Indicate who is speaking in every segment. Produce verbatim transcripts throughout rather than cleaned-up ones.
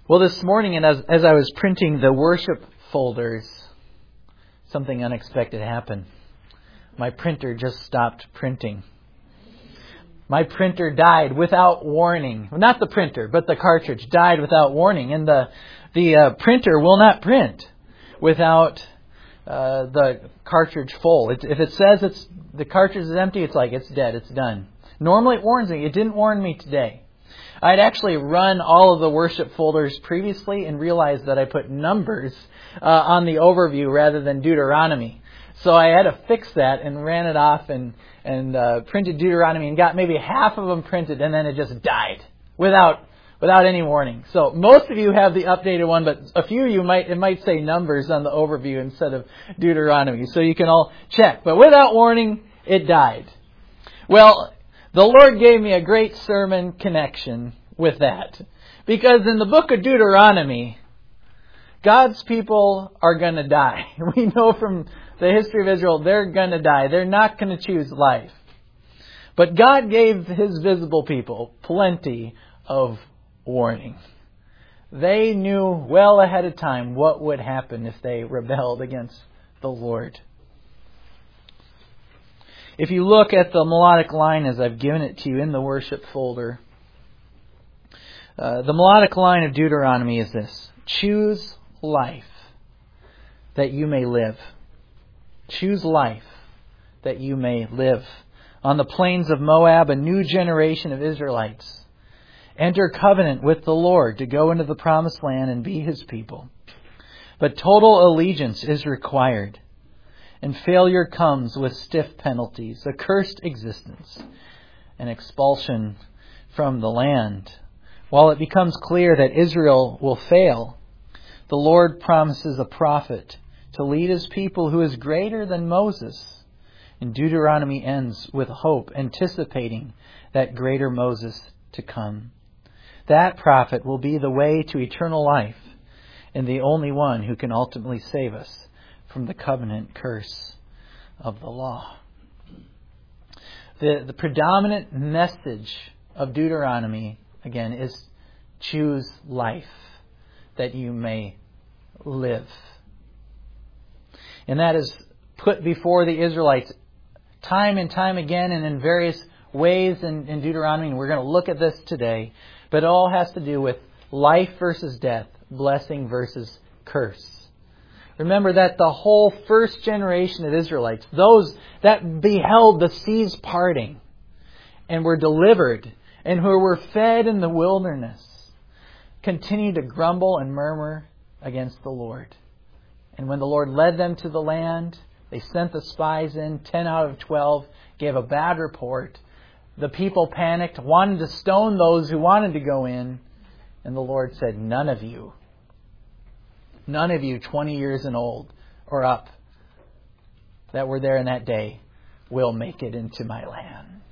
Speaker 1: Well, this morning, and as, as I was printing the worship folders, something unexpected happened. My printer just stopped printing. My printer died without warning. Not the printer, but the cartridge died without warning. And the the uh, printer will not print without uh, the cartridge full. It, if it says it's the cartridge is empty, it's like it's dead, it's done. Normally it warns me. It didn't warn me today. I'd actually run all of the worship folders previously and realized that I put numbers uh, on the overview rather than Deuteronomy. So I had to fix that and ran it off and, and uh, printed Deuteronomy and got maybe half of them printed, and then it just died without without any warning. So most of you have the updated one, but a few of you might it might say numbers on the overview instead of Deuteronomy. So you can all check. But without warning, it died. Well, the Lord gave me a great sermon connection with that. Because in the book of Deuteronomy, God's people are going to die. We know from the history of Israel, they're going to die. They're not going to choose life. But God gave His visible people plenty of warning. They knew well ahead of time what would happen if they rebelled against the Lord. If you look at the melodic line as I've given it to you in the worship folder, uh, the melodic line of Deuteronomy is this: choose life that you may live. Choose life that you may live. On the plains of Moab, a new generation of Israelites enter covenant with the Lord to go into the promised land and be His people. But total allegiance is required. And failure comes with stiff penalties, a cursed existence, and expulsion from the land. While it becomes clear that Israel will fail, the Lord promises a prophet to lead His people who is greater than Moses. And Deuteronomy ends with hope, anticipating that greater Moses to come. That prophet will be the way to eternal life and the only one who can ultimately save us from the covenant curse of the law. The, the predominant message of Deuteronomy, again, is choose life that you may live. And that is put before the Israelites time and time again and in various ways in, in Deuteronomy. And we're going to look at this today. But it all has to do with life versus death, blessing versus curse. Remember that the whole first generation of Israelites, those that beheld the seas parting and were delivered and who were fed in the wilderness, continued to grumble and murmur against the Lord. And when the Lord led them to the land, they sent the spies in. Ten out of twelve gave a bad report. The people panicked, wanted to stone those who wanted to go in. And the Lord said, none of you, none of you twenty years and old or up that were there in that day will make it into my land.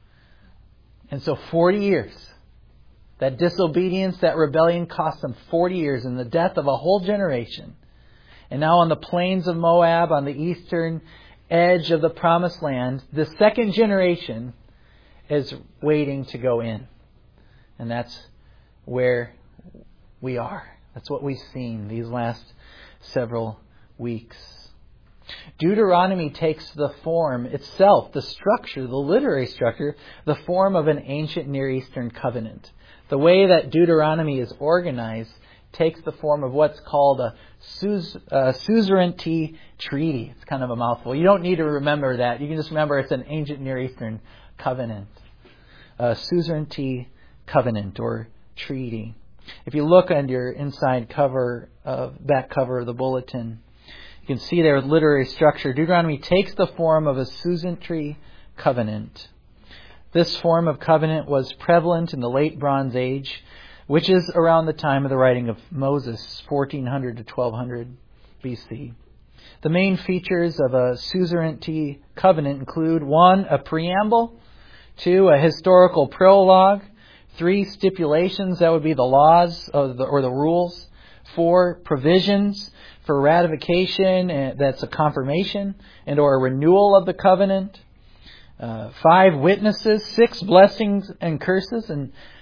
Speaker 1: And so forty years, that disobedience, that rebellion cost them forty years and the death of a whole generation. And now on the plains of Moab, on the eastern edge of the promised land, the second generation is waiting to go in. And that's where we are. That's what we've seen these last several weeks. Deuteronomy takes the form itself, the structure, the literary structure, the form of an ancient Near Eastern covenant. The way that Deuteronomy is organized takes the form of what's called a suz- uh, suzerainty treaty. It's kind of a mouthful. You don't need to remember that. You can just remember it's an ancient Near Eastern covenant. A suzerainty covenant or treaty. If you look on your inside cover, uh, back cover of the bulletin, you can see their literary structure. Deuteronomy takes the form of a suzerainty covenant. This form of covenant was prevalent in the late Bronze Age, which is around the time of the writing of Moses, fourteen hundred to twelve hundred B C. The main features of a suzerainty covenant include one, a preamble, two, a historical prologue, three, stipulations, that would be the laws of the, or the rules, four, provisions for ratification, and that's a confirmation and or a renewal of the covenant, uh, five, witnesses, six, blessings and curses, and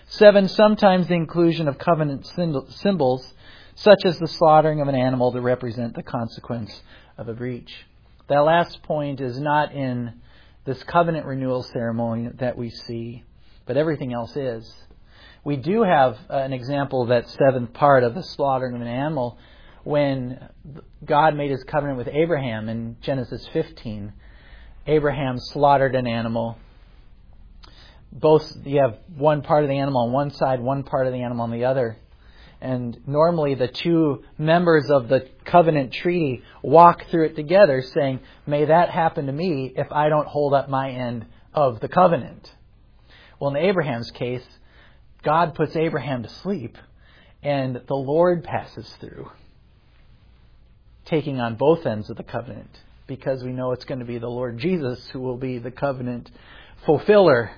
Speaker 1: Seven, sometimes the inclusion of covenant symbols, such as the slaughtering of an animal to represent the consequence of a breach. That last point is not in this covenant renewal ceremony that we see, but everything else is. We do have an example of that seventh part of the slaughtering of an animal when God made his covenant with Abraham in Genesis fifteen. Abraham slaughtered an animal. Both, you have one part of the animal on one side, one part of the animal on the other. And normally the two members of the covenant treaty walk through it together saying, may that happen to me if I don't hold up my end of the covenant. Well, in Abraham's case, God puts Abraham to sleep and the Lord passes through, taking on both ends of the covenant, because we know it's going to be the Lord Jesus who will be the covenant fulfiller.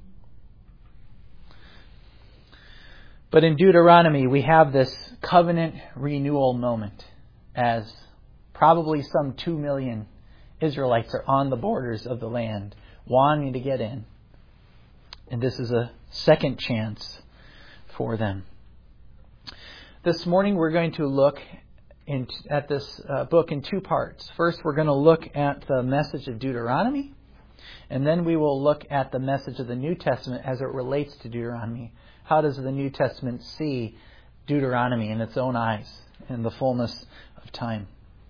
Speaker 1: But in Deuteronomy, we have this covenant renewal moment as probably some two million Israelites are on the borders of the land wanting to get in. And this is a second chance for them. This morning we're going to look in, at this uh, book in two parts. First, we're going to look at the message of Deuteronomy, and then we will look at the message of the New Testament as it relates to Deuteronomy. How does the New Testament see Deuteronomy in its own eyes in the fullness of time?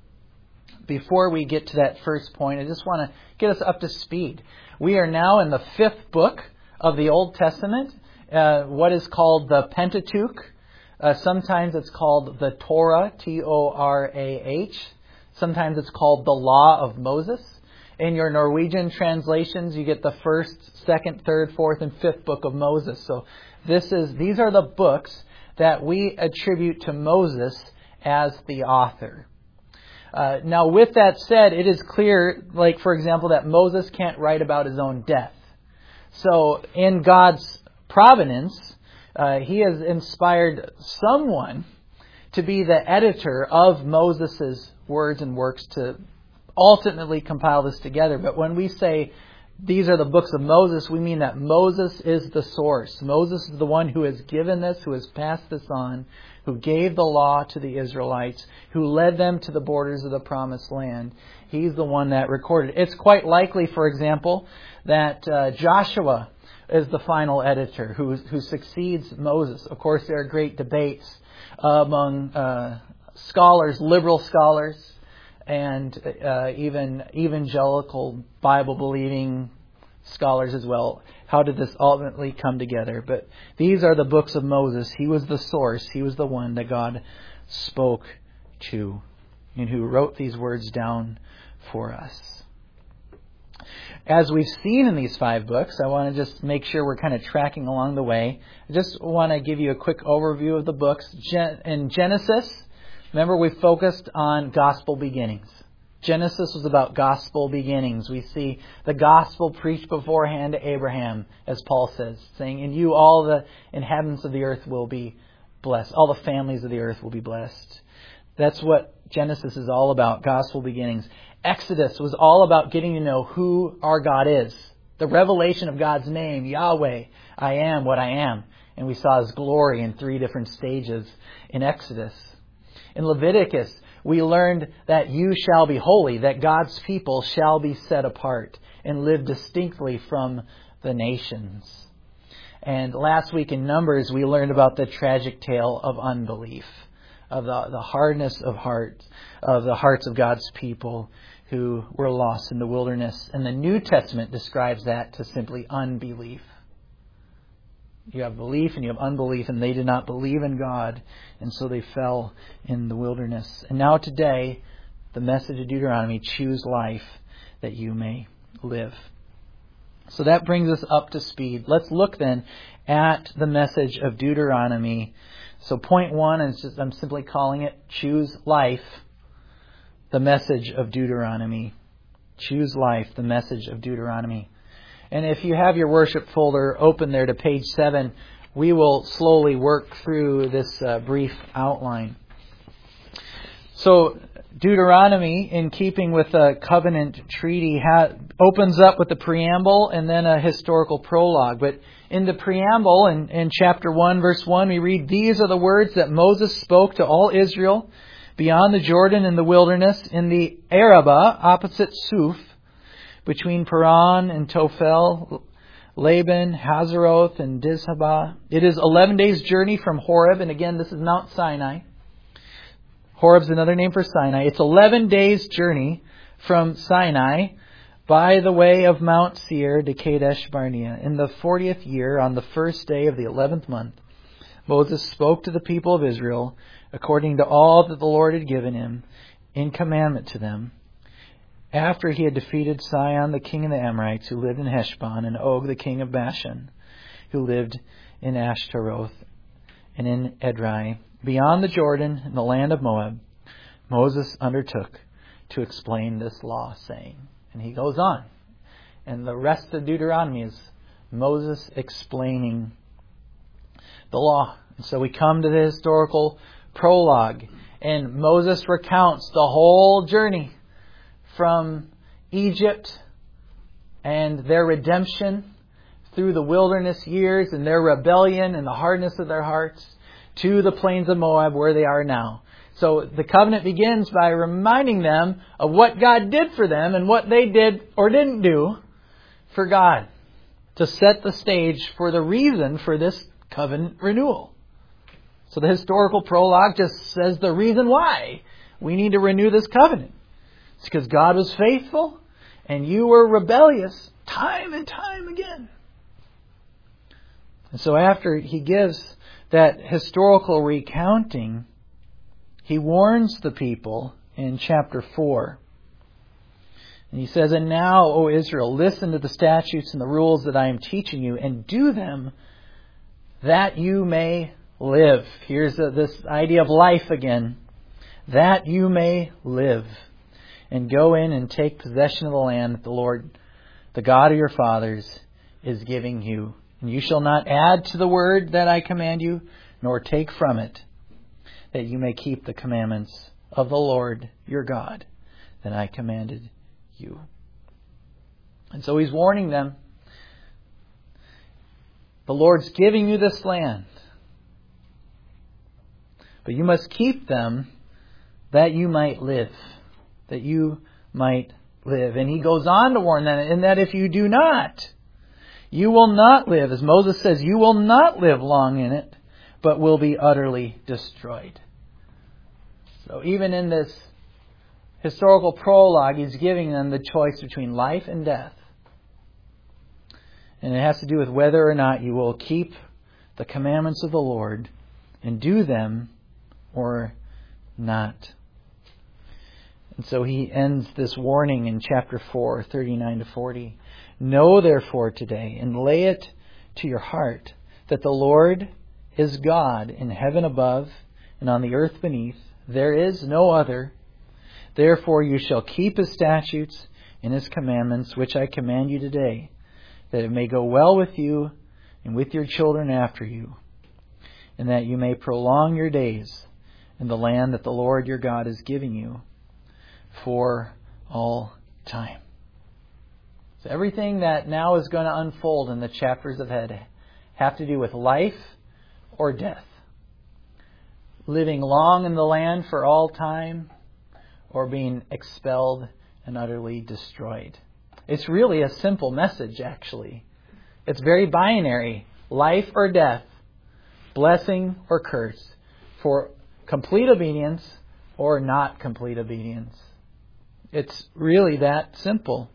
Speaker 1: Before we get to that first point, I just want to get us up to speed. We are now in the fifth book of the Old Testament, uh, what is called the Pentateuch. Uh, sometimes it's called the Torah, T O R A H. Sometimes it's called the Law of Moses. In your Norwegian translations, you get the first, second, third, fourth, and fifth book of Moses. So this is these are the books that we attribute to Moses as the author. Uh, now, with that said, it is clear, like, for example, that Moses can't write about his own death. So, in God's providence, uh, he has inspired someone to be the editor of Moses' words and works to ultimately compile this together. But when we say these are the books of Moses, we mean that Moses is the source. Moses is the one who has given this, who has passed this on, who gave the law to the Israelites, who led them to the borders of the promised land. He's the one that recorded. It's quite likely, for example, that uh, Joshua is the final editor who, who succeeds Moses. Of course, there are great debates uh, among uh, scholars, liberal scholars, and uh, even evangelical Bible-believing scholars as well. How did this ultimately come together? But these are the books of Moses. He was the source. He was the one that God spoke to and who wrote these words down for us. As we've seen in these five books, I want to just make sure we're kind of tracking along the way. I just want to give you a quick overview of the books. In Genesis, remember, we focused on gospel beginnings. Genesis was about gospel beginnings. We see the gospel preached beforehand to Abraham, as Paul says, saying, in you all the inhabitants of the earth will be blessed. All the families of the earth will be blessed. That's what Genesis is all about, gospel beginnings. Exodus was all about getting to know who our God is. The revelation of God's name, Yahweh, I am what I am. And we saw His glory in three different stages in Exodus. In Leviticus, we learned that you shall be holy, that God's people shall be set apart and live distinctly from the nations. And last week in Numbers, we learned about the tragic tale of unbelief, of the, the hardness of heart, of the hearts of God's people who were lost in the wilderness. And the New Testament describes that to simply unbelief. You have belief and you have unbelief, and they did not believe in God, and so they fell in the wilderness. And now today, the message of Deuteronomy, choose life that you may live. So that brings us up to speed. Let's look then at the message of Deuteronomy. So point one is just, I'm simply calling it choose life, the message of Deuteronomy. Choose life, the message of Deuteronomy. And if you have your worship folder open there to page seven, we will slowly work through this uh, brief outline. So Deuteronomy, in keeping with the covenant treaty, ha- opens up with the preamble and then a historical prologue. But in the preamble, in, in chapter one, verse one, we read, "These are the words that Moses spoke to all Israel beyond the Jordan in the wilderness, in the Arabah, opposite Suf, between Paran and Tophel, Laban, Hazeroth, and Dizhabah. It is eleven days' journey from Horeb." And again, this is Mount Sinai. Horeb's another name for Sinai. It's eleven days' journey from Sinai by the way of Mount Seir to Kadesh Barnea. In the fortieth year, on the first day of the eleventh month, Moses spoke to the people of Israel according to all that the Lord had given him in commandment to them, after he had defeated Sihon, the king of the Amorites, who lived in Heshbon, and Og, the king of Bashan, who lived in Ashtaroth and in Edrei. Beyond the Jordan, in the land of Moab, Moses undertook to explain this law, saying, and he goes on. And the rest of Deuteronomy is Moses explaining the law. And so we come to the historical prologue, and Moses recounts the whole journey from Egypt and their redemption through the wilderness years and their rebellion and the hardness of their hearts to the plains of Moab where they are now. So the covenant begins by reminding them of what God did for them and what they did or didn't do for God, to set the stage for the reason for this covenant renewal. So the historical prologue just says the reason why we need to renew this covenant. It's because God was faithful and you were rebellious time and time again. And so after he gives that historical recounting, he warns the people in chapter four. And he says, "And now, O Israel, listen to the statutes and the rules that I am teaching you, and do them that you may live." Here's a, this idea of life again. "That you may live, and go in and take possession of the land that the Lord, the God of your fathers, is giving you. And you shall not add to the word that I command you, nor take from it, that you may keep the commandments of the Lord your God that I commanded you." And so he's warning them. The Lord's giving you this land, but you must keep them that you might live. That you might live. And he goes on to warn them, and that if you do not, you will not live. As Moses says, you will not live long in it, but will be utterly destroyed. So even in this historical prologue, he's giving them the choice between life and death. And it has to do with whether or not you will keep the commandments of the Lord and do them or not. And so he ends this warning in chapter four, thirty-nine to forty. "Know therefore today, and lay it to your heart, that the Lord is God in heaven above and on the earth beneath. There is no other. Therefore you shall keep his statutes and his commandments, which I command you today, that it may go well with you and with your children after you, and that you may prolong your days in the land that the Lord your God is giving you for all time." So everything that now is going to unfold in the chapters ahead have to do with life or death. Living long in the land for all time, or being expelled and utterly destroyed. It's really a simple message, actually. It's very binary. Life or death. Blessing or curse. For complete obedience or not complete obedience. It's really that simple.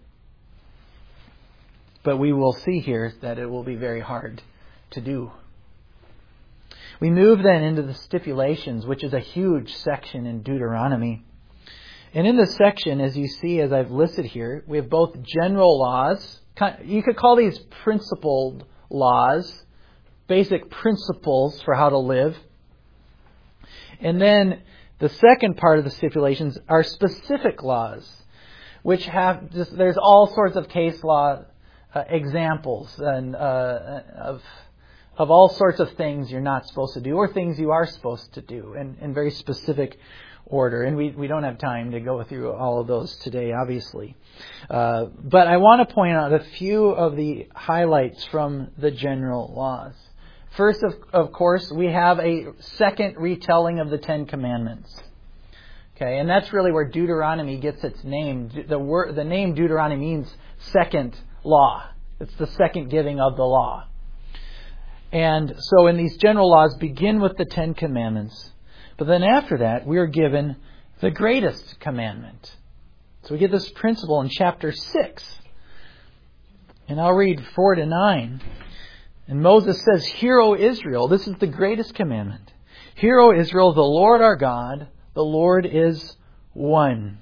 Speaker 1: But we will see here that it will be very hard to do. We move then into the stipulations, which is a huge section in Deuteronomy. And in this section, as you see, as I've listed here, we have both general laws. You could call these principled laws, basic principles for how to live. And then the second part of the stipulations are specific laws, which have just, there's all sorts of case law Uh, examples and uh, of of all sorts of things you're not supposed to do or things you are supposed to do in, in very specific order. And we, we don't have time to go through all of those today, obviously. Uh, but I want to point out a few of the highlights from the general laws. First, of, of course, we have a second retelling of the Ten Commandments. Okay, and that's really where Deuteronomy gets its name. The word, the name Deuteronomy means second law. It's the second giving of the law. And so in these general laws begin with the Ten Commandments. But then after that, we are given the greatest commandment. So we get this principle in chapter six. And I'll read four to nine. And Moses says, "Hear, O Israel," this is the greatest commandment. "Hear, O Israel, the Lord our God, the Lord is one."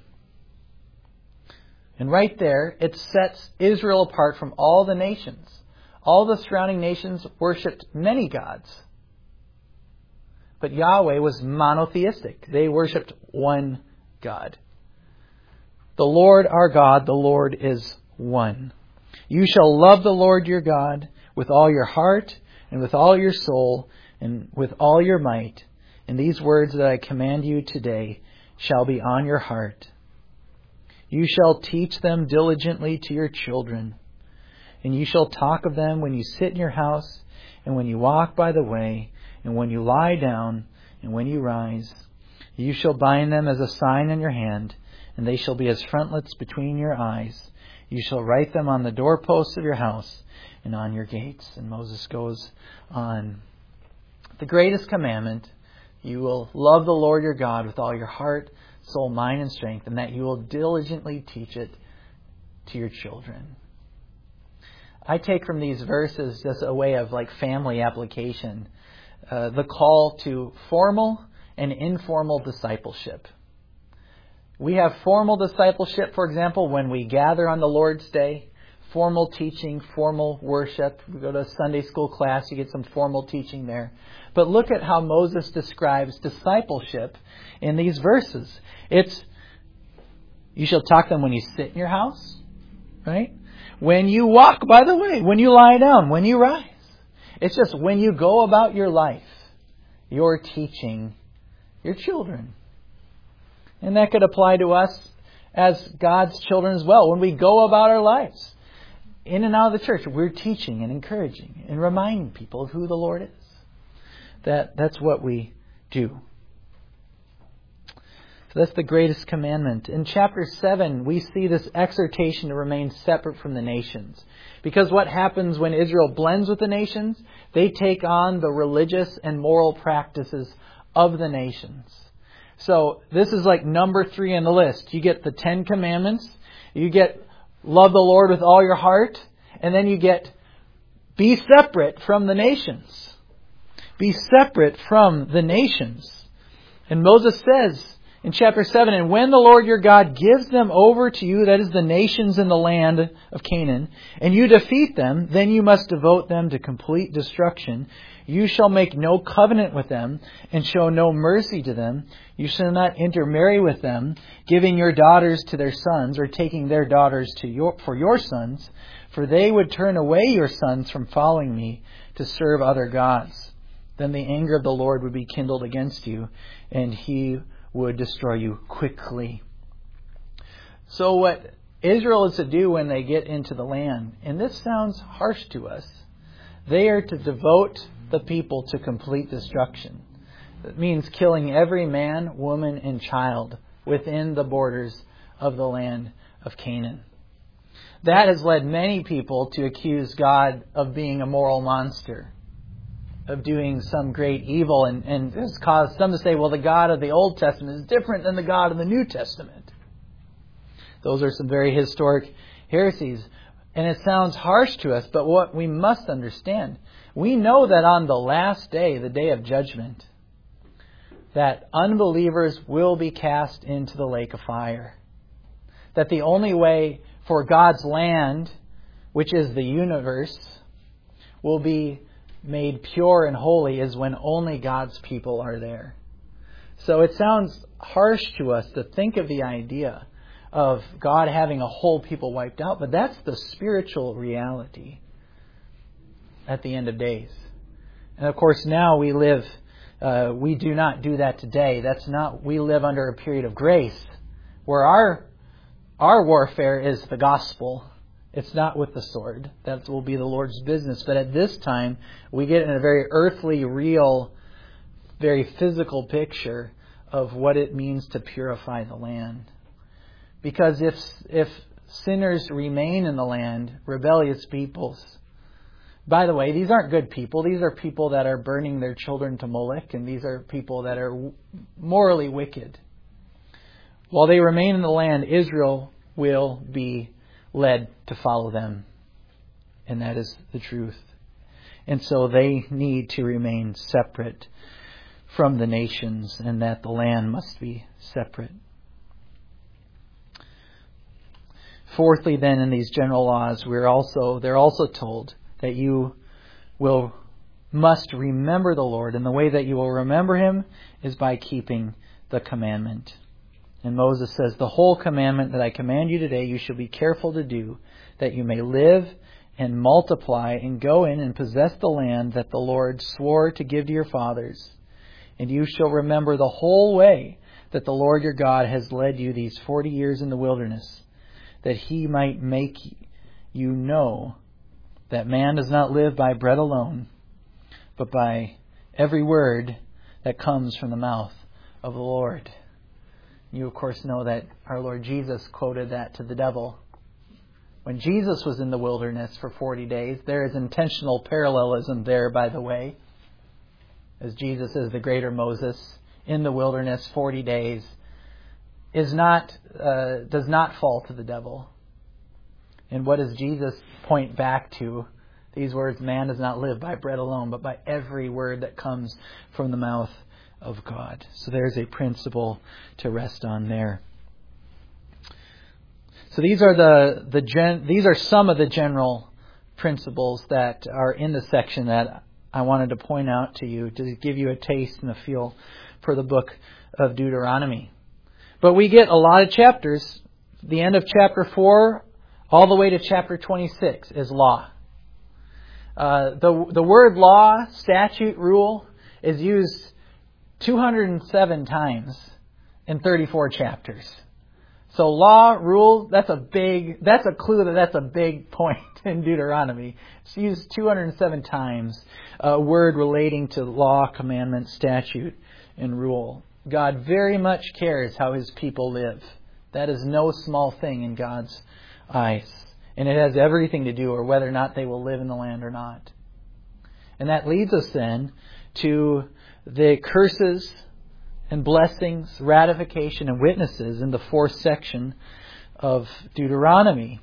Speaker 1: And right there, it sets Israel apart from all the nations. All the surrounding nations worshipped many gods. But Yahweh was monotheistic. They worshipped one God. "The Lord our God, the Lord is one. You shall love the Lord your God with all your heart and with all your soul and with all your might. And these words that I command you today shall be on your heart. You shall teach them diligently to your children. And you shall talk of them when you sit in your house, and when you walk by the way, and when you lie down, and when you rise. You shall bind them as a sign in your hand, and they shall be as frontlets between your eyes. You shall write them on the doorposts of your house and on your gates." And Moses goes on. The greatest commandment: you will love the Lord your God with all your heart, soul, mind, and strength, and that you will diligently teach it to your children. I take from these verses just a way of like family application, uh, the call to formal and informal discipleship. We have formal discipleship, for example, when we gather on the Lord's Day, formal teaching, formal worship. We go to a Sunday school class, you get some formal teaching there. But look at how Moses describes discipleship in these verses. It's, you shall talk to them when you sit in your house, right? When you walk by the way, when you lie down, when you rise. It's just when you go about your life, you're teaching your children. And that could apply to us as God's children as well. When we go about our lives, in and out of the church, we're teaching and encouraging and reminding people of who the Lord is. That, that's what we do. So that's the greatest commandment. In chapter seven, we see this exhortation to remain separate from the nations. Because what happens when Israel blends with the nations? They take on the religious and moral practices of the nations. So this is like number three on the list. You get the Ten Commandments. You get love the Lord with all your heart. And then you get be separate from the nations. Be separate from the nations. And Moses says in chapter seven, "And when the Lord your God gives them over to you," that is the nations in the land of Canaan, "and you defeat them, then you must devote them to complete destruction. You shall make no covenant with them and show no mercy to them. You shall not intermarry with them, giving your daughters to their sons or taking their daughters to your, for your sons, for they would turn away your sons from following me to serve other gods. Then the anger of the Lord would be kindled against you, and He would destroy you quickly." So what Israel is to do when they get into the land, and this sounds harsh to us, they are to devote the people to complete destruction. It means killing every man, woman, and child within the borders of the land of Canaan. That has led many people to accuse God of being a moral monster, of doing some great evil, and, and has caused some to say, well, the God of the Old Testament is different than the God of the New Testament. Those are some very historic heresies. And it sounds harsh to us, but what we must understand, we know that on the last day, the day of judgment, that unbelievers will be cast into the lake of fire. That the only way for God's land, which is the universe, will be made pure and holy is when only God's people are there. So it sounds harsh to us to think of the idea of God having a whole people wiped out, but that's the spiritual reality at the end of days. And of course, now we live, uh, we do not do that today. That's not, we live under a period of grace where our, our warfare is the gospel. It's not with the sword. That will be the Lord's business. But at this time, we get in a very earthly, real, very physical picture of what it means to purify the land. Because if if sinners remain in the land, rebellious peoples, by the way, these aren't good people. These are people that are burning their children to Molech, and these are people that are morally wicked. While they remain in the land, Israel will be led to follow them. And that is the truth. And so they need to remain separate from the nations, and that the land must be separate. Fourthly, then, in these general laws, we're also they're also told that you will must remember the Lord, and the way that you will remember Him is by keeping the commandment. And Moses says, "The whole commandment that I command you today, you shall be careful to do, that you may live and multiply and go in and possess the land that the Lord swore to give to your fathers. And you shall remember the whole way that the Lord your God has led you these forty years in the wilderness, that He might make you know that man does not live by bread alone, but by every word that comes from the mouth of the Lord." You, of course, know that our Lord Jesus quoted that to the devil. When Jesus was in the wilderness for forty days, there is intentional parallelism there, by the way. As Jesus is the greater Moses in the wilderness forty days, is not uh, does not fall to the devil. And what does Jesus point back to? These words, "Man does not live by bread alone, but by every word that comes from the mouth of God." So there's a principle to rest on there. So these are the the gen, these are some of the general principles that are in the section that I wanted to point out to you to give you a taste and a feel for the book of Deuteronomy. But we get a lot of chapters. The end of chapter four all the way to chapter twenty-six is law. Uh, the the word law, statute, rule is used two hundred seven times in thirty-four chapters. So law, rule, that's a big, that's a clue that that's a big point in Deuteronomy. It's used two hundred seven times, a word relating to law, commandment, statute, and rule. God very much cares how His people live. That is no small thing in God's eyes. And it has everything to do with whether or not they will live in the land or not. And that leads us then to the curses and blessings, ratification, and witnesses in the fourth section of Deuteronomy.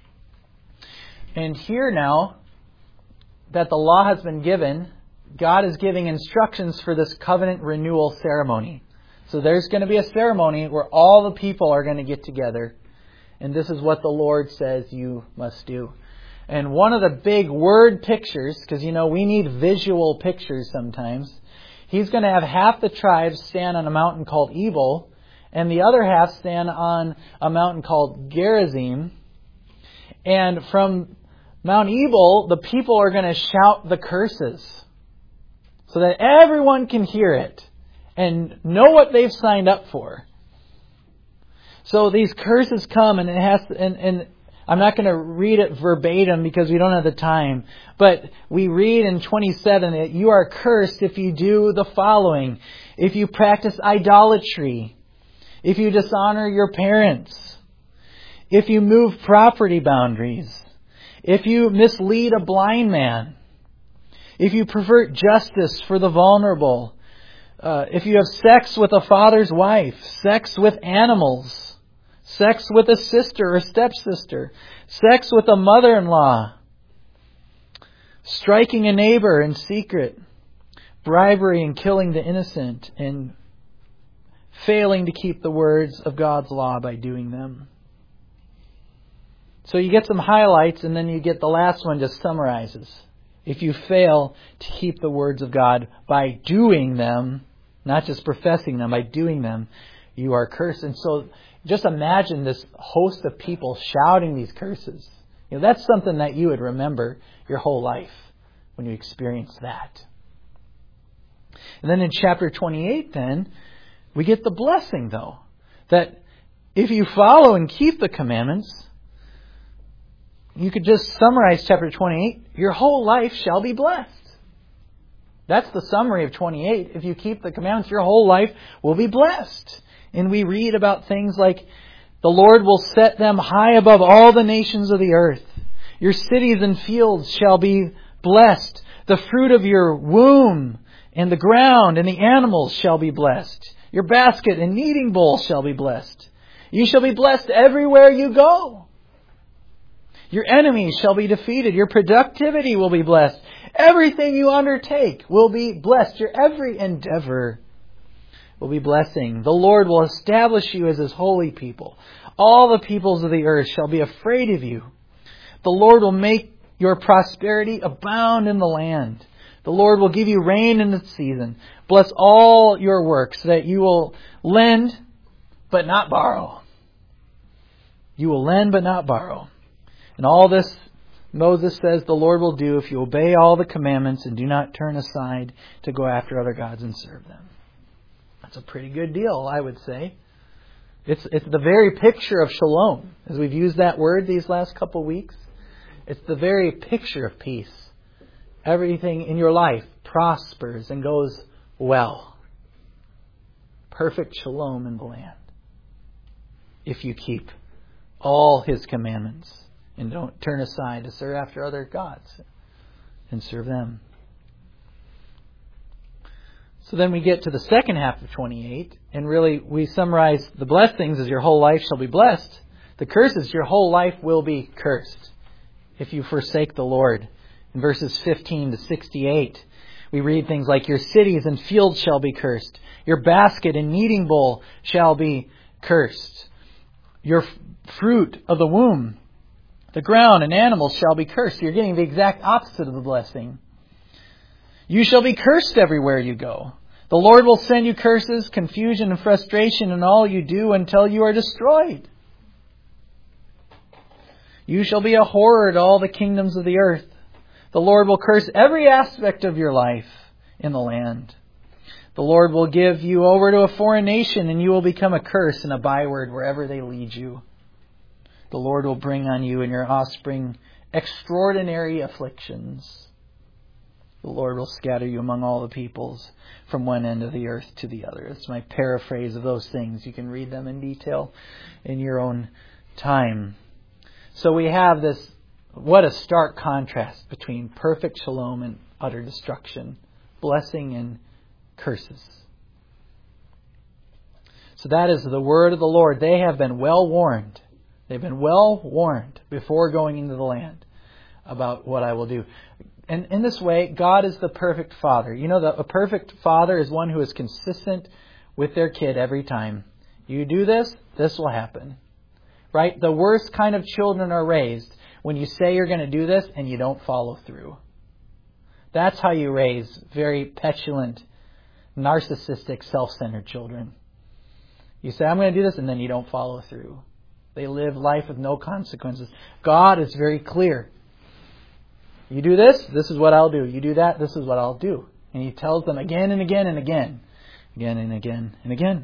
Speaker 1: And here now that the law has been given, God is giving instructions for this covenant renewal ceremony. So there's going to be a ceremony where all the people are going to get together. And this is what the Lord says you must do. And one of the big word pictures, because you know we need visual pictures sometimes, He's going to have half the tribes stand on a mountain called Ebal, and the other half stand on a mountain called Gerizim. And from Mount Ebal, the people are going to shout the curses so that everyone can hear it and know what they've signed up for. So these curses come, and it has to, and, and I'm not going to read it verbatim because we don't have the time. But we read in twenty-seven that you are cursed if you do the following. If you practice idolatry. If you dishonor your parents. If you move property boundaries. If you mislead a blind man. If you pervert justice for the vulnerable. Uh, if you have sex with a father's wife. Sex with animals. Sex with a sister or stepsister. Sex with a mother-in-law. Striking a neighbor in secret. Bribery and killing the innocent. And failing to keep the words of God's law by doing them. So you get some highlights, and then you get the last one just summarizes. If you fail to keep the words of God by doing them, not just professing them, by doing them, you are cursed. And so just imagine this host of people shouting these curses. You know, that's something that you would remember your whole life when you experience that. And then in chapter twenty-eight, then, we get the blessing, though. That if you follow and keep the commandments, you could just summarize chapter twenty-eight, your whole life shall be blessed. That's the summary of twenty-eight. If you keep the commandments, your whole life will be blessed. And we read about things like, the Lord will set them high above all the nations of the earth. Your cities and fields shall be blessed. The fruit of your womb and the ground and the animals shall be blessed. Your basket and kneading bowl shall be blessed. You shall be blessed everywhere you go. Your enemies shall be defeated. Your productivity will be blessed. Everything you undertake will be blessed. Your every endeavor will be blessing. The Lord will establish you as His holy people. All the peoples of the earth shall be afraid of you. The Lord will make your prosperity abound in the land. The Lord will give you rain in its season. Bless all your works, that you will lend but not borrow. You will lend but not borrow. And all this, Moses says, the Lord will do if you obey all the commandments and do not turn aside to go after other gods and serve them. That's a pretty good deal, I would say. It's, it's the very picture of shalom. As we've used that word these last couple of weeks, it's the very picture of peace. Everything in your life prospers and goes well. Perfect shalom in the land. If you keep all His commandments and don't turn aside to serve after other gods and serve them. So then we get to the second half of twenty-eight, and really we summarize the blessings as your whole life shall be blessed. The curses, your whole life will be cursed if you forsake the Lord. In verses fifteen to sixty-eight, we read things like, your cities and fields shall be cursed. Your basket and kneading bowl shall be cursed. Your f- fruit of the womb, the ground and animals shall be cursed. You're getting the exact opposite of the blessing. You shall be cursed everywhere you go. The Lord will send you curses, confusion, and frustration in all you do until you are destroyed. You shall be a horror to all the kingdoms of the earth. The Lord will curse every aspect of your life in the land. The Lord will give you over to a foreign nation, and you will become a curse and a byword wherever they lead you. The Lord will bring on you and your offspring extraordinary afflictions. The Lord will scatter you among all the peoples from one end of the earth to the other. It's my paraphrase of those things. You can read them in detail in your own time. So we have this, what a stark contrast between perfect shalom and utter destruction, blessing and curses. So that is the word of the Lord. They have been well warned. They've been well warned before going into the land about what I will do. And in this way, God is the perfect father. You know, the, a perfect father is one who is consistent with their kid every time. You do this, this will happen. Right? The worst kind of children are raised when you say you're going to do this and you don't follow through. That's how you raise very petulant, narcissistic, self-centered children. You say, I'm going to do this, and then you don't follow through. They live life with no consequences. God is very clear. You do this, this is what I'll do. You do that, this is what I'll do. And He tells them again and again and again. Again and again and again.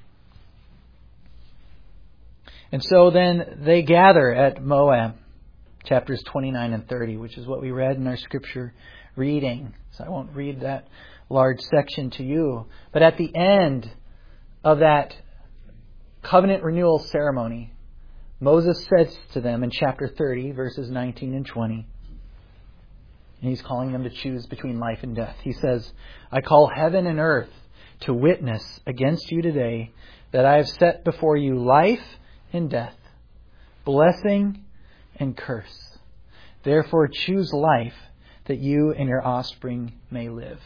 Speaker 1: And so then they gather at Moab, chapters twenty-nine and thirty, which is what we read in our scripture reading. So I won't read that large section to you. But at the end of that covenant renewal ceremony, Moses says to them in chapter thirty, verses nineteen and twenty, and he's calling them to choose between life and death. He says, I call heaven and earth to witness against you today that I have set before you life and death, blessing and curse. Therefore choose life, that you and your offspring may live.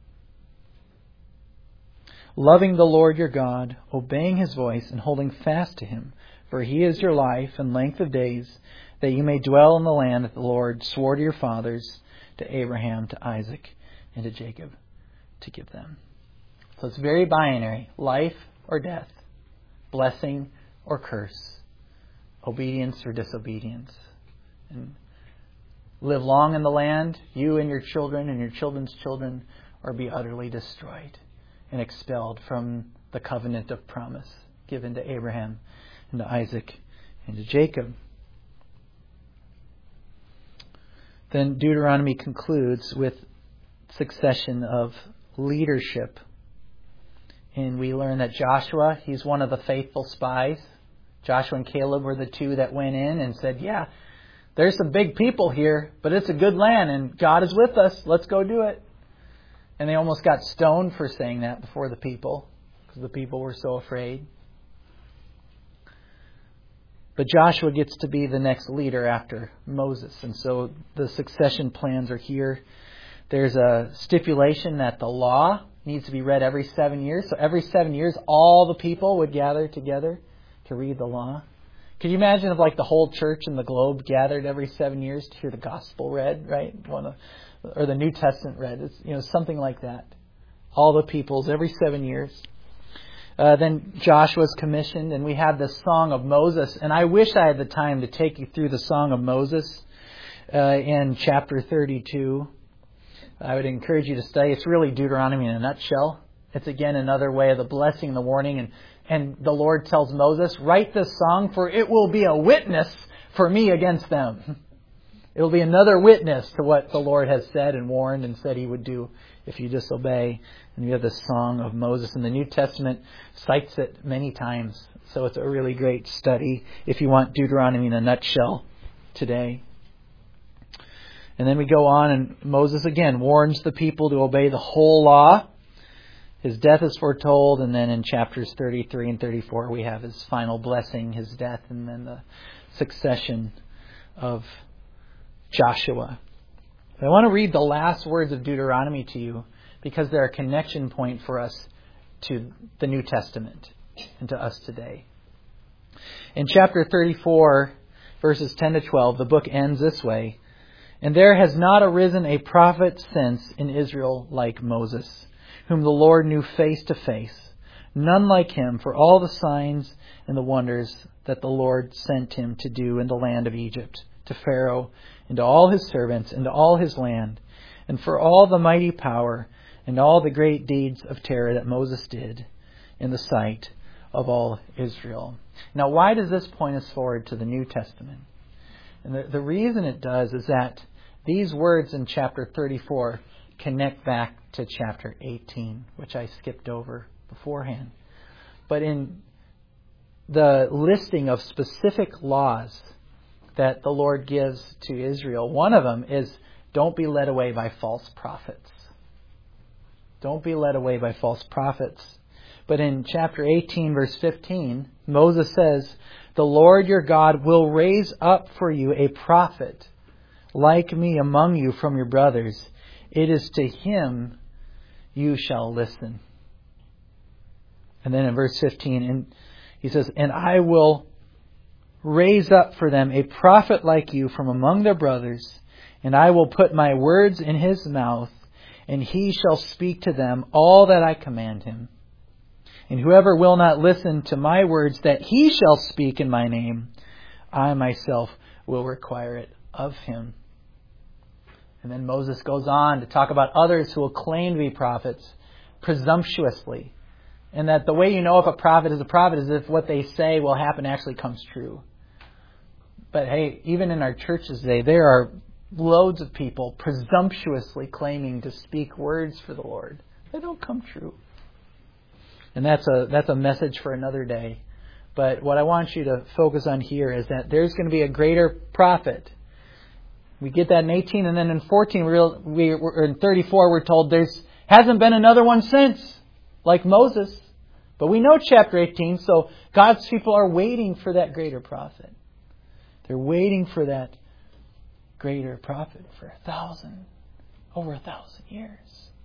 Speaker 1: Loving the Lord your God, obeying His voice, and holding fast to Him, for He is your life and length of days, that you may dwell in the land that the Lord swore to your fathers, to Abraham, to Isaac, and to Jacob, to give them. So it's very binary. Life or death. Blessing or curse. Obedience or disobedience. And live long in the land, you and your children and your children's children, or be utterly destroyed and expelled from the covenant of promise given to Abraham and to Isaac and to Jacob. Then Deuteronomy concludes with succession of leadership. And we learn that Joshua, he's one of the faithful spies. Joshua and Caleb were the two that went in and said, yeah, there's some big people here, but it's a good land and God is with us. Let's go do it. And they almost got stoned for saying that before the people because the people were so afraid. But Joshua gets to be the next leader after Moses. And so the succession plans are here. There's a stipulation that the law needs to be read every seven years. So every seven years, all the people would gather together to read the law. Can you imagine if like the whole church in the globe gathered every seven years to hear the gospel read, right? One of, or the New Testament read. It's, you know, something like that. All the peoples every seven years. Uh, then Joshua's commissioned, and we have the Song of Moses. And I wish I had the time to take you through the Song of Moses uh, in chapter thirty-two. I would encourage you to study. It's really Deuteronomy in a nutshell. It's again another way of the blessing and the warning. And, and the Lord tells Moses, write this song, for it will be a witness for me against them. It will be another witness to what the Lord has said and warned and said He would do if you disobey. And we have the Song of Moses. And the New Testament cites it many times. So it's a really great study if you want Deuteronomy in a nutshell today. And then we go on, and Moses again warns the people to obey the whole law. His death is foretold, and then in chapters thirty-three and thirty-four we have his final blessing, his death, and then the succession of Joshua. I want to read the last words of Deuteronomy to you because they're a connection point for us to the New Testament and to us today. In chapter thirty-four, verses ten to twelve, the book ends this way. And there has not arisen a prophet since in Israel like Moses, whom the Lord knew face to face. None like him for all the signs and the wonders that the Lord sent him to do in the land of Egypt, to Pharaoh, and to all his servants, and to all his land, and for all the mighty power and all the great deeds of terror that Moses did in the sight of all Israel. Now, why does this point us forward to the New Testament? And the, the reason it does is that these words in chapter thirty-four connect back to chapter eighteen, which I skipped over beforehand. But in the listing of specific laws that the Lord gives to Israel, one of them is don't be led away by false prophets. Don't be led away by false prophets. But in chapter eighteen, verse fifteen, Moses says, the Lord your God will raise up for you a prophet like me among you from your brothers. It is to him you shall listen. And then in verse fifteen, and he says, and I will raise up for them a prophet like you from among their brothers, and I will put my words in his mouth, and he shall speak to them all that I command him. And whoever will not listen to my words that he shall speak in my name, I myself will require it of him. And then Moses goes on to talk about others who will claim to be prophets presumptuously. And that the way you know if a prophet is a prophet is if what they say will happen actually comes true. But hey, even in our churches today, there are loads of people presumptuously claiming to speak words for the Lord. They don't come true. And that's a that's a message for another day. But what I want you to focus on here is that there's going to be a greater prophet. We get that in eighteen, and then in fourteen, we're, we, we're in thirty-four, we're told there's hasn't been another one since, like Moses. But we know chapter eighteen, so God's people are waiting for that greater prophet. They're waiting for that greater prophet for a thousand, over a thousand years.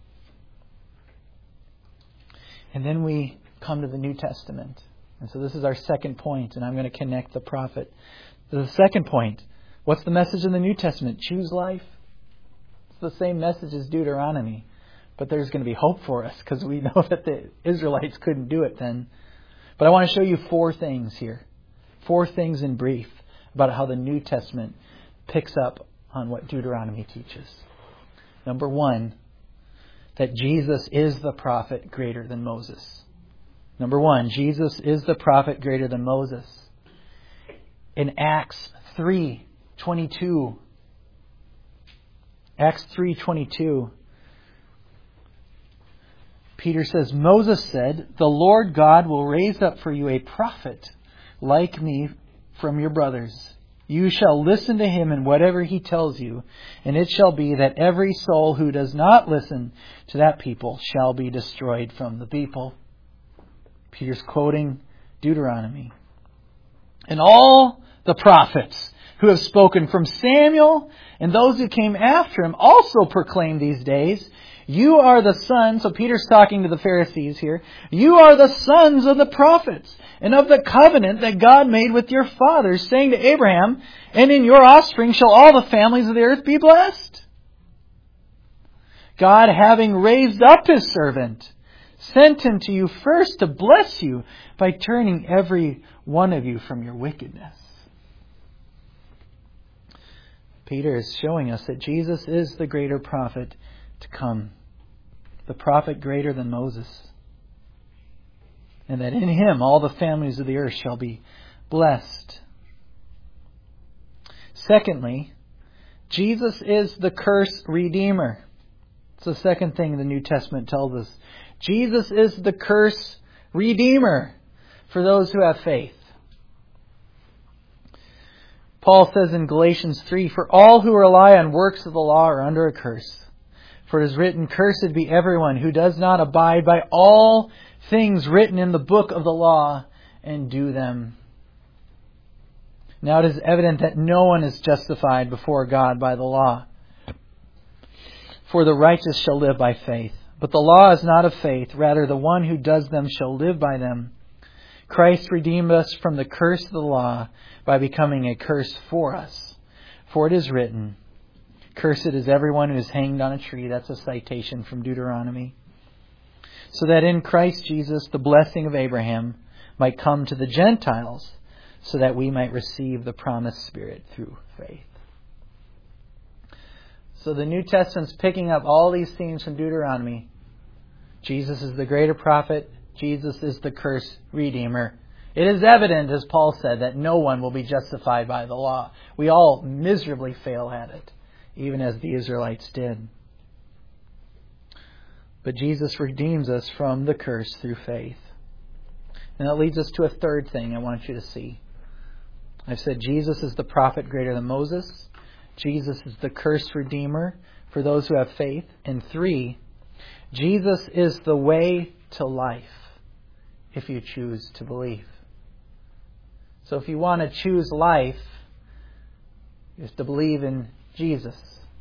Speaker 1: And then we come to the New Testament. And so this is our second point, and I'm going to connect the prophet. The second point, what's the message in the New Testament? Choose life. It's the same message as Deuteronomy. But there's going to be hope for us because we know that the Israelites couldn't do it then. But I want to show you four things here. Four things in brief about how the New Testament picks up on what Deuteronomy teaches. Number one, that Jesus is the prophet greater than Moses. Number one, Jesus is the prophet greater than Moses. In Acts three twenty-two, Acts three twenty-two, Peter says, Moses said, the Lord God will raise up for you a prophet like me from your brothers. You shall listen to him in whatever he tells you, and it shall be that every soul who does not listen to that people shall be destroyed from the people. Peter's quoting Deuteronomy. And all the prophets who have spoken from Samuel and those who came after him also proclaim these days, you are the sons, so Peter's talking to the Pharisees here, you are the sons of the prophets and of the covenant that God made with your fathers, saying to Abraham, and in your offspring shall all the families of the earth be blessed. God, having raised up his servant, sent him to you first to bless you by turning every one of you from your wickedness. Peter is showing us that Jesus is the greater prophet to come. The prophet greater than Moses. And that in him all the families of the earth shall be blessed. Secondly, Jesus is the curse redeemer. It's the second thing the New Testament tells us. Jesus is the curse redeemer for those who have faith. Paul says in Galatians three, for all who rely on works of the law are under a curse. For it is written, cursed be everyone who does not abide by all things written in the book of the law and do them. Now it is evident that no one is justified before God by the law. For the righteous shall live by faith. But the law is not of faith. Rather, the one who does them shall live by them. Christ redeemed us from the curse of the law by becoming a curse for us. For it is written, cursed is everyone who is hanged on a tree. That's a citation from Deuteronomy. So that in Christ Jesus the blessing of Abraham might come to the Gentiles, so that we might receive the promised Spirit through faith. So the New Testament's picking up all these themes from Deuteronomy. Jesus is the greater prophet. Jesus is the curse redeemer. It is evident, as Paul said, that no one will be justified by the law. We all miserably fail at it, even as the Israelites did. But Jesus redeems us from the curse through faith. And that leads us to a third thing I want you to see. I've said Jesus is the prophet greater than Moses. Jesus is the curse redeemer for those who have faith. And three, Jesus is the way to life if you choose to believe. So if you want to choose life, you have to believe in Jesus.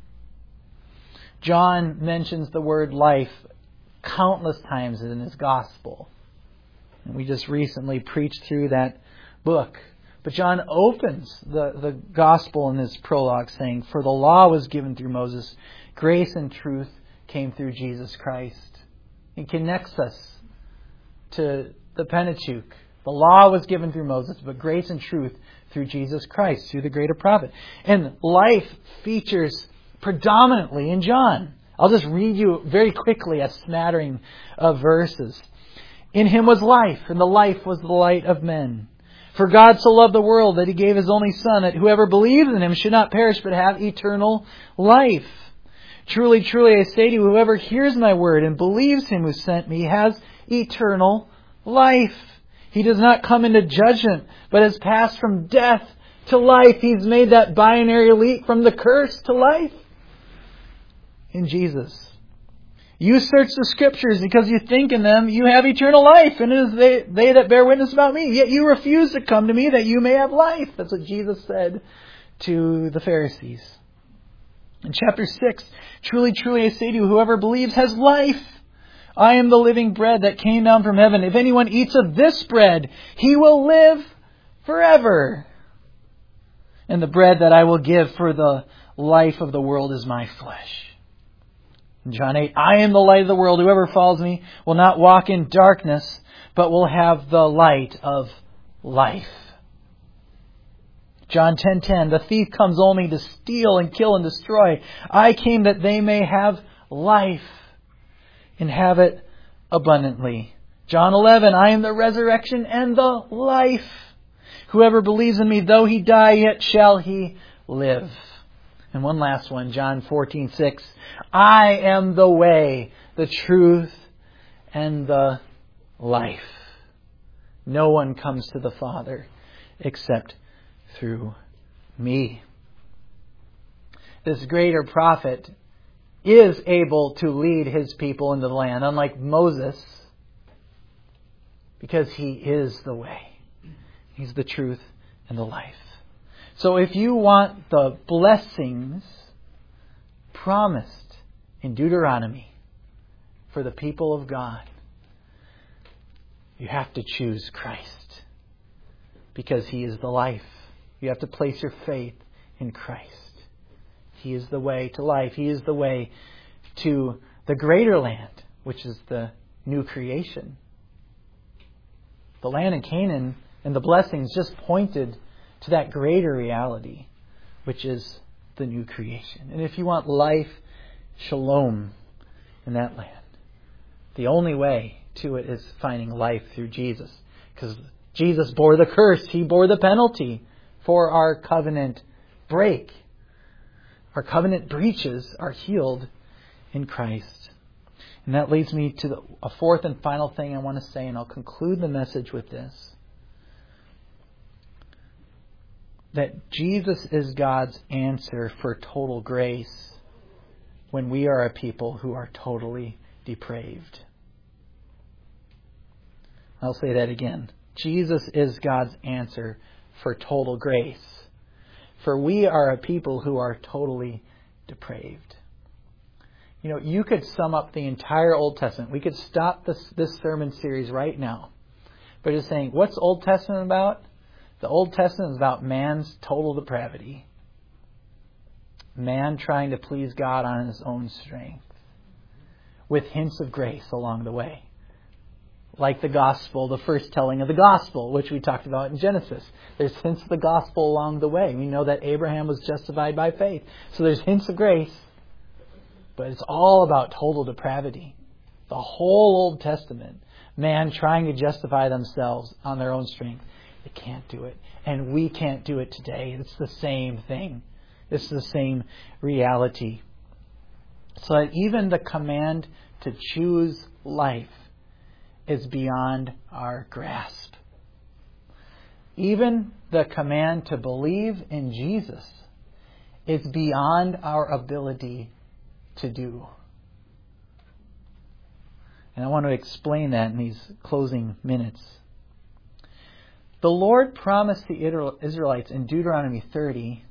Speaker 1: John mentions the word life countless times in his gospel. And we just recently preached through that book. But John opens the, the gospel in his prologue saying, for the law was given through Moses, grace and truth came through Jesus Christ. He connects us to the Pentateuch. The law was given through Moses, but grace and truth through Jesus Christ, through the greater prophet. And life features predominantly in John. I'll just read you very quickly a smattering of verses. In him was life, and the life was the light of men. For God so loved the world that he gave his only Son, that whoever believes in him should not perish but have eternal life. Truly, truly, I say to you, whoever hears my word and believes him who sent me has eternal life. He does not come into judgment, but has passed from death to life. He's made that binary leap from the curse to life in Jesus. You search the Scriptures because you think in them you have eternal life, and it is they, they that bear witness about me. Yet you refuse to come to me that you may have life. That's what Jesus said to the Pharisees. In chapter six, truly, truly, I say to you, whoever believes has life. I am the living bread that came down from heaven. If anyone eats of this bread, he will live forever. And the bread that I will give for the life of the world is my flesh. In John eight, I am the light of the world. Whoever follows me will not walk in darkness, but will have the light of life. John ten ten, the thief comes only to steal and kill and destroy. I came that they may have life and have it abundantly. John eleven, I am the resurrection and the life. Whoever believes in me, though he die, yet shall he live. And one last one, John fourteen six, I am the way, the truth, and the life. No one comes to the Father except through me. This greater prophet is able to lead his people into the land, unlike Moses, because he is the way. He's the truth and the life. So if you want the blessings promised in Deuteronomy for the people of God, you have to choose Christ, because He is the life. You have to place your faith in Christ. He is the way to life. He is the way to the greater land, which is the new creation. The land in Canaan and the blessings just pointed to that greater reality, which is the new creation. And if you want life, shalom, in that land, the only way to it is finding life through Jesus. Because Jesus bore the curse. He bore the penalty for our covenant break. Our covenant breaches are healed in Christ. And that leads me to the, a fourth and final thing I want to say, and I'll conclude the message with this. That Jesus is God's answer for total grace when we are a people who are totally depraved. I'll say that again. Jesus is God's answer for total grace. For we are a people who are totally depraved. You know, you could sum up the entire Old Testament. We could stop this, this sermon series right now by just saying, what's Old Testament about? The Old Testament is about man's total depravity. Man trying to please God on his own strength, with hints of grace along the way. Like the gospel, the first telling of the gospel, which we talked about in Genesis. There's hints of the gospel along the way. We know that Abraham was justified by faith. So there's hints of grace. But it's all about total depravity. The whole Old Testament. Man trying to justify themselves on their own strength. They can't do it. And we can't do it today. It's the same thing. It's the same reality. So that even the command to choose life is beyond our grasp. Even the command to believe in Jesus is beyond our ability to do. And I want to explain that in these closing minutes. The Lord promised the Israelites in Deuteronomy thirty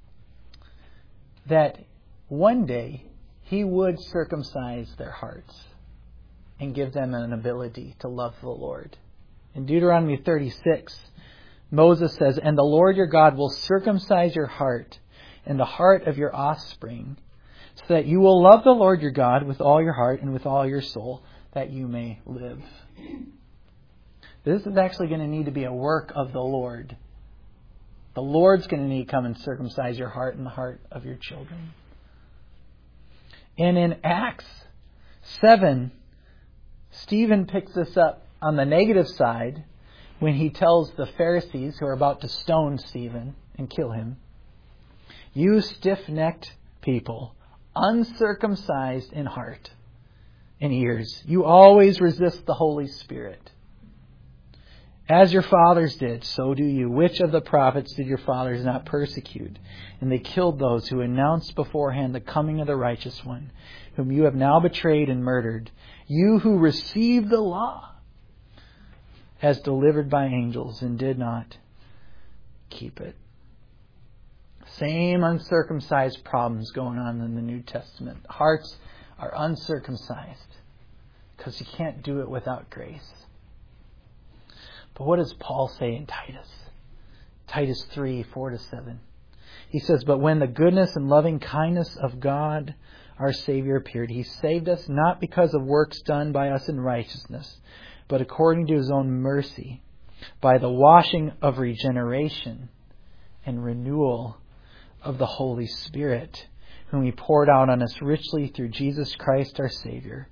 Speaker 1: that one day He would circumcise their hearts and give them an ability to love the Lord. In Deuteronomy thirty-six, Moses says, and the Lord your God will circumcise your heart and the heart of your offspring, so that you will love the Lord your God with all your heart and with all your soul, that you may live. This is actually going to need to be a work of the Lord. The Lord's going to need to come and circumcise your heart and the heart of your children. And in Acts seven, Stephen picks this up on the negative side when he tells the Pharisees who are about to stone Stephen and kill him, you stiff-necked people, uncircumcised in heart and ears, you always resist the Holy Spirit. As your fathers did, so do you. Which of the prophets did your fathers not persecute? And they killed those who announced beforehand the coming of the righteous one, whom you have now betrayed and murdered. You who received the law as delivered by angels and did not keep it. Same uncircumcised problems going on in the New Testament. Hearts are uncircumcised because you can't do it without grace. But what does Paul say in Titus? Titus three, four to seven. He says, but when the goodness and loving kindness of God, our Savior, appeared, He saved us not because of works done by us in righteousness, but according to His own mercy, by the washing of regeneration and renewal of the Holy Spirit, whom He poured out on us richly through Jesus Christ our Savior,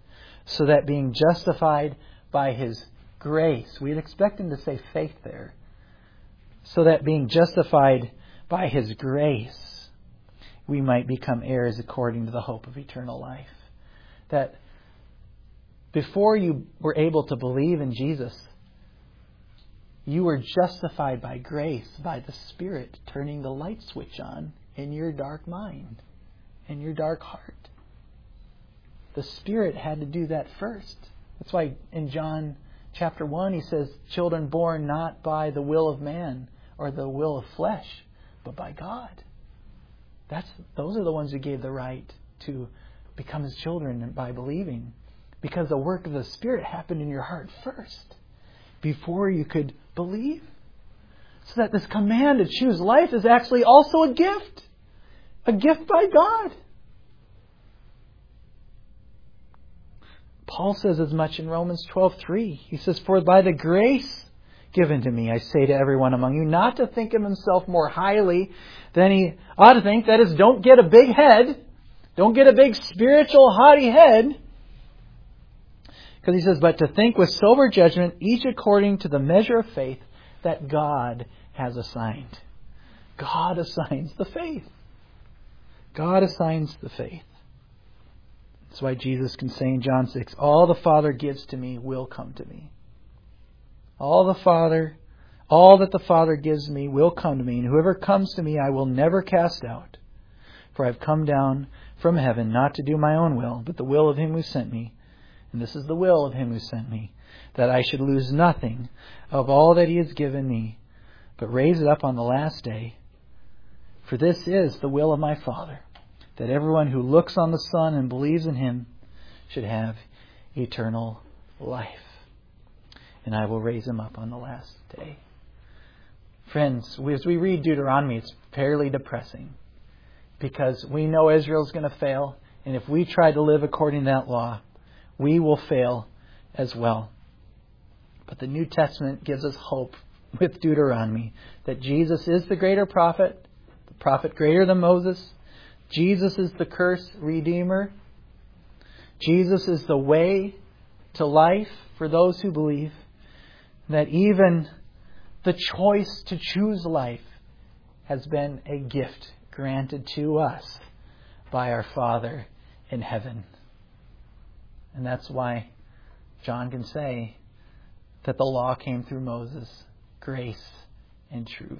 Speaker 1: so that being justified by His grace, we'd expect Him to say faith there, so that being justified by His grace, we might become heirs according to the hope of eternal life. That before you were able to believe in Jesus, you were justified by grace, by the Spirit turning the light switch on in your dark mind, in your dark heart. The Spirit had to do that first. That's why in John chapter one he says, children born not by the will of man or the will of flesh, but by God. That's those are the ones who gave the right to become His children by believing. Because the work of the Spirit happened in your heart first, before you could believe. So that this command to choose life is actually also a gift. A gift by God. Paul says as much in Romans twelve three. He says, for by the grace given to me, I say to everyone among you, not to think of himself more highly than he ought to think. That is, don't get a big head. Don't get a big spiritual haughty head. Because he says, but to think with sober judgment, each according to the measure of faith that God has assigned. God assigns the faith. God assigns the faith. That's why Jesus can say in John six, all the Father gives to me will come to me. All the Father, all that the Father gives me will come to me, and whoever comes to me I will never cast out. For I have come down from heaven not to do my own will, but the will of Him who sent me. And this is the will of Him who sent me, that I should lose nothing of all that He has given me, but raise it up on the last day. For this is the will of my Father, that everyone who looks on the Son and believes in Him should have eternal life. And I will raise him up on the last day. Friends, as we read Deuteronomy, it's fairly depressing, because we know Israel's going to fail, and if we try to live according to that law, we will fail as well. But the New Testament gives us hope with Deuteronomy that Jesus is the greater prophet, the prophet greater than Moses. Jesus is the curse redeemer. Jesus is the way to life for those who believe. That even the choice to choose life has been a gift granted to us by our Father in heaven. And that's why John can say that the law came through Moses. Grace and truth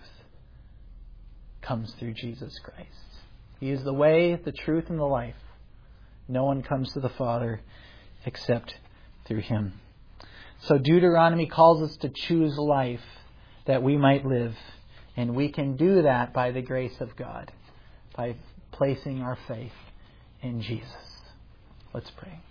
Speaker 1: comes through Jesus Christ. He is the way, the truth, and the life. No one comes to the Father except through Him. So Deuteronomy calls us to choose life that we might live. And we can do that by the grace of God, by placing our faith in Jesus. Let's pray.